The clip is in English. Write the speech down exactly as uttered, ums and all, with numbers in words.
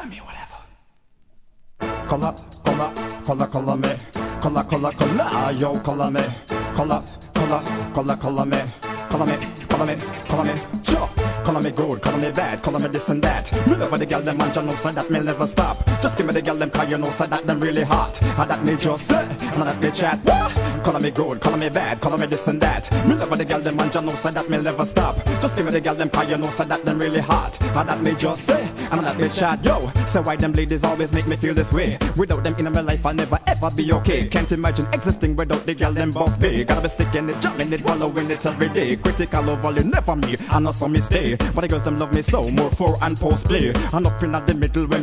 Color me whatever. Color, color, color, color me. Color, color, color, yo, color me. Color, color, color, color me. Color me, color me, color me. Sure. Color me good, color me bad, color me this and that. Me love the girl them and you know so that me never stop. Just give me the girl them cause you know so that them really hot. And that me just say, and that me chat. Color me good, color me bad, color me this and that. Me love the girl them and you know so that me never stop. Just give me the girl them cause you know so that them really hot. And that me just say, and that me chat. Yo, so why them ladies always make me feel this way? Without them in my life I'll never ever be okay. Can't imagine existing without the girl them both be. Gotta be sticking it, jamming it, wallowing it every day. Critical overly, never me, and not some mistake. But the girls them love me so, more for and post play. And up in the middle when